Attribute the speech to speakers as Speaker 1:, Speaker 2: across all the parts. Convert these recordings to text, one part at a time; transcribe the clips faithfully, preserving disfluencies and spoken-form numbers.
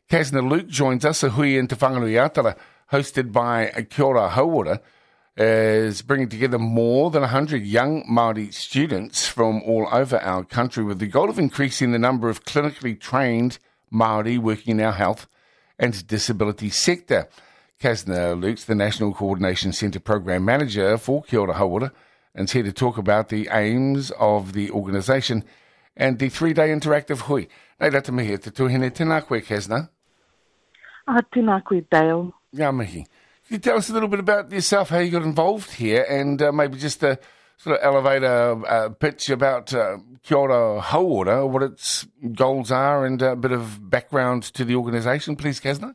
Speaker 1: Kasna Luke joins us, a hui in Te Whanganui Atara, hosted by Kia Ora Hauora, is bringing together more than one hundred young Māori students from all over our country with the goal of increasing the number of clinically trained Māori working in our health and disability sector. Kasna Luke's the National Coordination Centre Program Manager for Kia Ora Hauora and is here to talk about the aims of the organisation and the three-day interactive hui. Nei rata mihi te tuhine, tēnā koe, Kasna.
Speaker 2: Ah, tēnā koe, Dale.
Speaker 1: Ngā mihi. Can you tell us a little bit about yourself, how you got involved here, and uh, maybe just a sort of elevator uh, pitch about uh, Kia Ora Hauora, what its goals are, and a bit of background to the organisation, please, Kasna?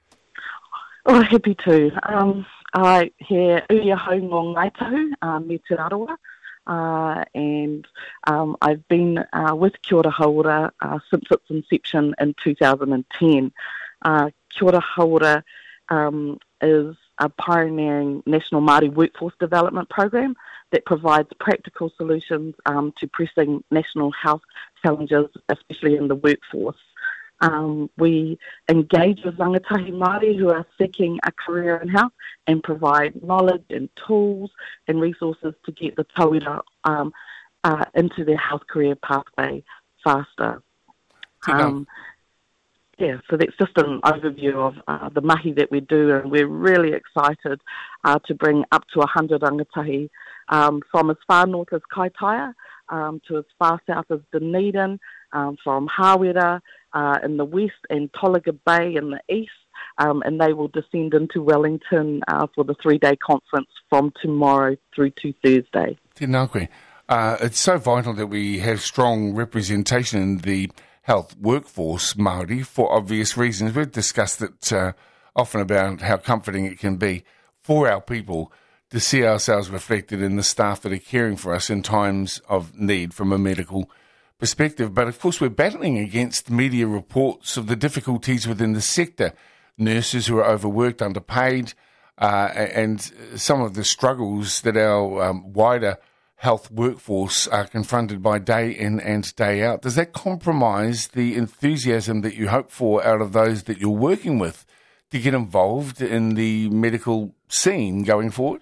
Speaker 2: Oh, happy to. Um, I he uia hau ngō Ngaitahu, uh, me te Arawa, uh, and um, I've been uh, with Kia Ora Hauora uh, since its inception in two thousand ten. Uh, Kia Ora Hauora um, is a pioneering national Māori workforce development program that provides practical solutions um, to pressing national health challenges, especially in the workforce. Um, we engage with rangatahi Māori who are seeking a career in health and provide knowledge and tools and resources to get the tauira um, uh, into their health career pathway faster. Um, yeah, so that's just an overview of uh, the mahi that we do, and we're really excited uh, to bring up to one hundred rangatahi um, from as far north as Kaitaia um, to as far south as Dunedin, um, from Hawera uh, in the west and Tolaga Bay in the east, um, and they will descend into Wellington uh, for the three-day conference from tomorrow through to Thursday.
Speaker 1: Tēnā koe. Uh, it's so vital that we have strong representation in the health workforce, Māori, for obvious reasons. We've discussed it uh, often about how comforting it can be for our people to see ourselves reflected in the staff that are caring for us in times of need from a medical perspective. But of course, we're battling against media reports of the difficulties within the sector, nurses who are overworked, underpaid, uh, and some of the struggles that our um, wider health workforce are confronted by day in and day out. Does that compromise the enthusiasm that you hope for out of those that you're working with to get involved in the medical scene going forward?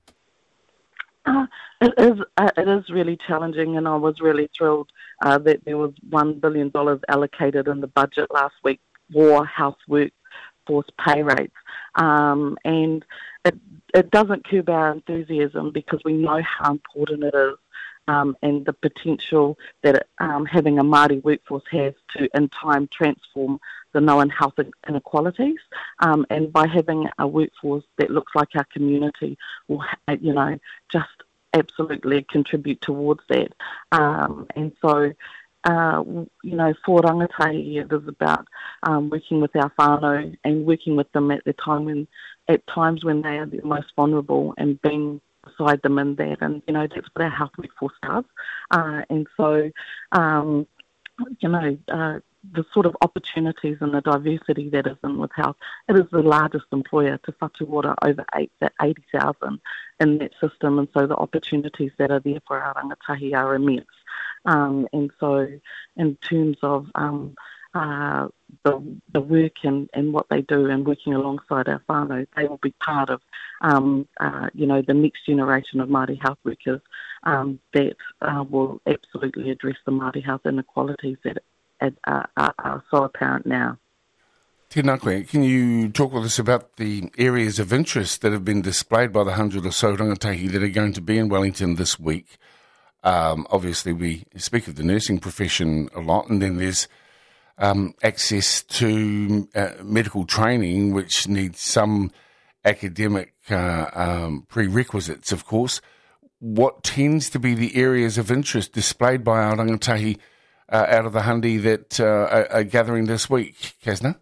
Speaker 2: Uh, it is uh, it is really challenging, and I was really thrilled uh, that there was one billion dollars allocated in the budget last week for health workforce pay rates. Um, and it, it doesn't curb our enthusiasm because we know how important it is um, and the potential that it, um, having a Māori workforce has to, in time, transform the known health inequalities. Um, and by having a workforce that looks like our community will, you know, just absolutely contribute towards that. Um, and so, uh, you know, for rangatahi, it is about um, working with our whānau and working with them at the time when, at times when they are the most vulnerable, and being beside them in that. And, you know, that's what our health workforce does. Uh, and so, um, you know, uh, the sort of opportunities and the diversity that is in with health. It is the largest employer to Whatuora, over eighty thousand in that system, and so the opportunities that are there for our rangatahi are immense. Um, and so in terms of um, uh, the, the work and, and what they do and working alongside our whānau, they will be part of, um, uh, you know, the next generation of Māori health workers um, that uh, will absolutely address the Māori health inequalities that Are, are, are so apparent now.
Speaker 1: Tēnā koe, can you talk with us about the areas of interest that have been displayed by the hundred or so rangatahi that are going to be in Wellington this week? Um, obviously, we speak of the nursing profession a lot, and then there's um, access to uh, medical training, which needs some academic uh, um, prerequisites, of course. What tends to be the areas of interest displayed by our rangatahi Uh, out of the hundi that uh, are, are gathering this week, Kasna?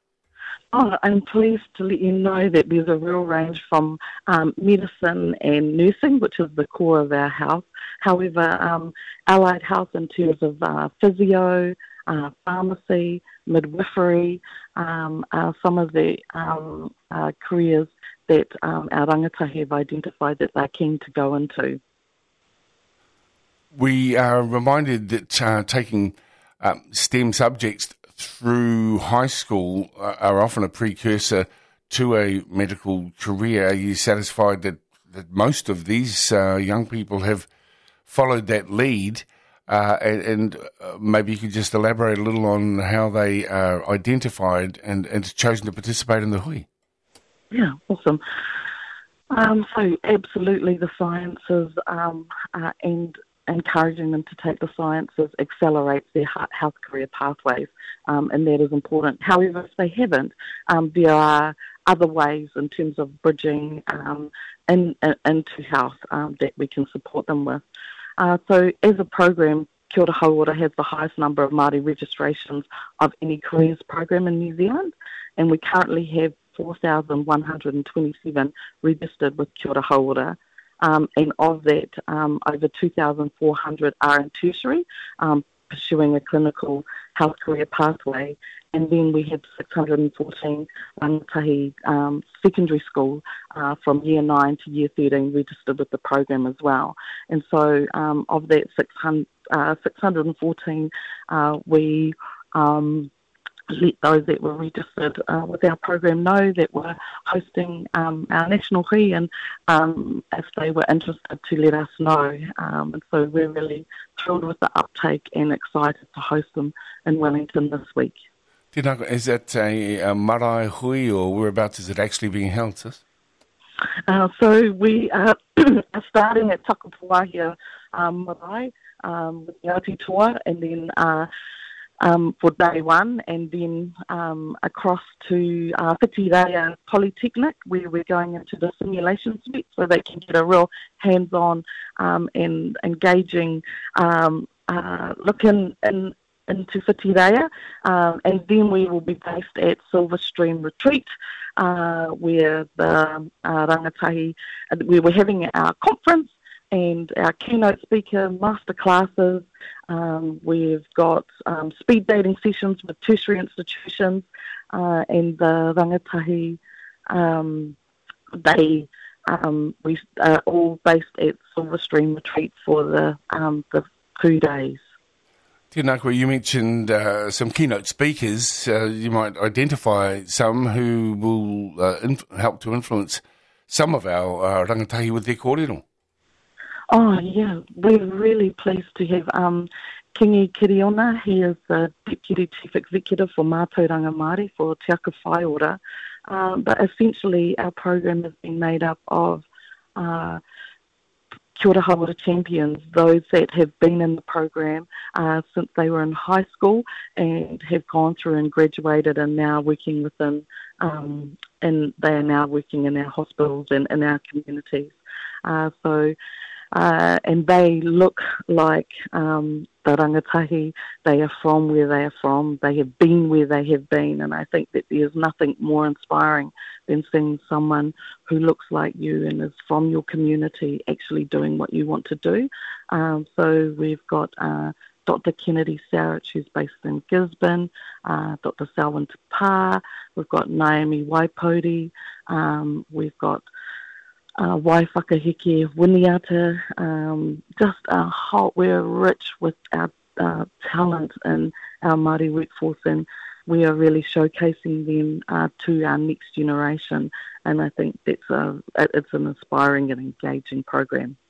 Speaker 2: Oh, I'm pleased to let you know that there's a real range from um, medicine and nursing, which is the core of our health. However, um, allied health in terms of uh, physio, uh, pharmacy, midwifery, um, are some of the um, uh, careers that um, our rangatahi have identified that they're keen to go into.
Speaker 1: We are reminded that uh, taking um, STEM subjects through high school uh, are often a precursor to a medical career. Are you satisfied that, that most of these uh, young people have followed that lead? Uh, and and uh, maybe you could just elaborate a little on how they are identified and, and chosen to participate in the hui.
Speaker 2: Yeah, awesome. Um, so absolutely the sciences um, uh, and encouraging them to take the sciences accelerates their health career pathways, um, and that is important. However, if they haven't, um, there are other ways in terms of bridging um, in, in, into health um, that we can support them with. Uh, so as a program, Kia ora Hauora has the highest number of Māori registrations of any careers program in New Zealand, and we currently have four thousand one hundred twenty-seven registered with Kia ora Hauora. Um, and of that, um, over two thousand four hundred are in tertiary, um, pursuing a clinical health career pathway. And then we have six hundred fourteen rangatahi um, secondary school uh, from year nine to year thirteen registered with the program as well. And so um, of that six hundred, uh, six hundred fourteen, uh, we um, let those that were registered uh, with our program know that we're hosting um, our national hui, and um, if they were interested to let us know. Um, and so we're really thrilled with the uptake and excited to host them in Wellington this week.
Speaker 1: Is that a, a marae hui, or whereabouts is it actually being held, sis?
Speaker 2: Uh, so we are, are starting at Takapawahia um, marae um, with the Aotearoa, and then uh, Um, for day one, and then um, across to uh, Whitireia Polytechnic, where we're going into the simulation suite so they can get a real hands-on um, and engaging um, uh, look in, in, into Whitireia. Um, and then we will be based at Silver Stream Retreat, uh, where the uh, rangatahi, where we're having our conference and our keynote speaker master classes. Um, we've got um, speed dating sessions with tertiary institutions, uh, and the rangatahi, um, they um, we are all based at Silver Stream Retreat for the um, the two days.
Speaker 1: Tinakwa, you mentioned uh, some keynote speakers. Uh, you might identify some who will uh, inf- help to influence some of our uh, rangatahi with their kōrero.
Speaker 2: Oh, yeah, we're really pleased to have um, Kingi Kiriona. He is the Deputy Chief Executive for Mātauranga Māori for Te Aka Whaiora. Um, but essentially, our program has been made up of uh, Kia ora Hauora champions, those that have been in the program uh, since they were in high school and have gone through and graduated and now working within, um, and they are now working in our hospitals and in our communities. Uh, so, Uh, and they look like um, the rangatahi. They are from where they are from. They have been where they have been. And I think that there's nothing more inspiring than seeing someone who looks like you and is from your community actually doing what you want to do. Um, so we've got uh, Doctor Kennedy Sarich, who's based in Gisborne, uh, Doctor Selwyn Tapa, we've got Naomi Waipoti, um, we've got Uh, Wai Whakaheke Winiata, um, just a whole, we're rich with our uh, talent in our Māori workforce, and we are really showcasing them uh, to our next generation, and I think that's a, it's an inspiring and engaging program.